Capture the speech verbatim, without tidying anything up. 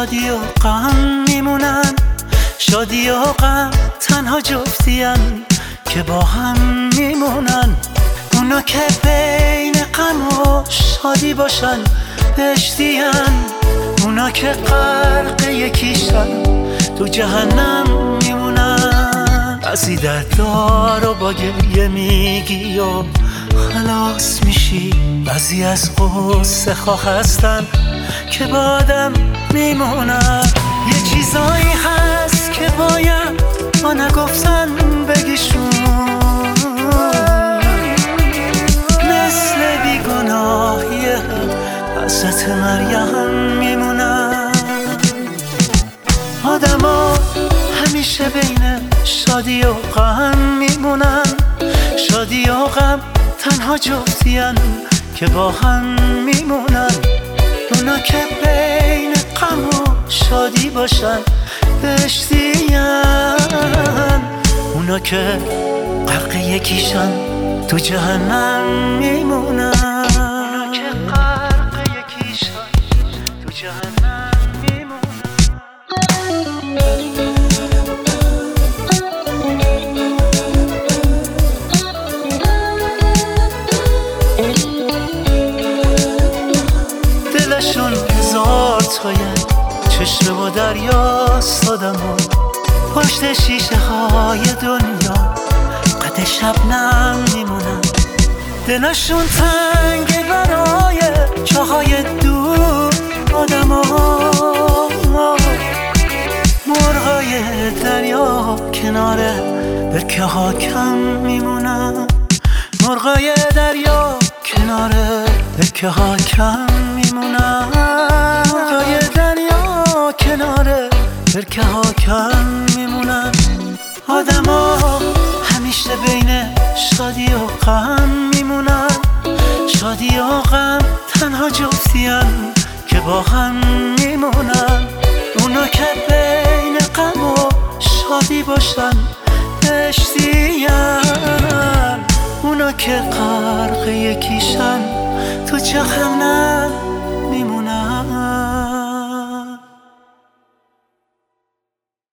شادی و غم میمونن، شادی و غم تنها جفتین که با هم میمونن. اونا که بین غم و شادی باشن بهشتین، اونا که غرق یکیشن تو جهنم میمونن. بعضی دردار و با گریه میگی و خلاص میشی، بعضی از غصه خواه هستن که با آدم میمونن. یه چیزایی هست که باید ما نگفتن بگیشون، مثل بیگناهی حضرت مریم میمونن. آدم ها همیشه بین شادی و غم میمونن، شادی و غم تنها جفتین که با هم میمونن. اونا که بین غم و شادی باشن بهشتین، اونا که غرق یکیشن تو جهنم میمونن. اونا که غرق یکیشن تو جهنم میمونن. دلشون هزار تایه، چشم و دریاست آدم ها، پشت شیشه های دنیا قد شبنم میمونن. دلشون تنگه برای جاهای دور آدم ها، مرغای دریا کنار برکه ها کم میمونن. مرغای دریا کنار برکه ها کم میمونن. مرغای دریا کنار برکه ها کم میمونن. آدم ها همیشه بین شادی و غم میمونن، شادی و غم تنها جفتین که با هم میمونن. اونا که بین غم و شادی باشن بهشتین، اونا که غرق یکیشن تو جهنم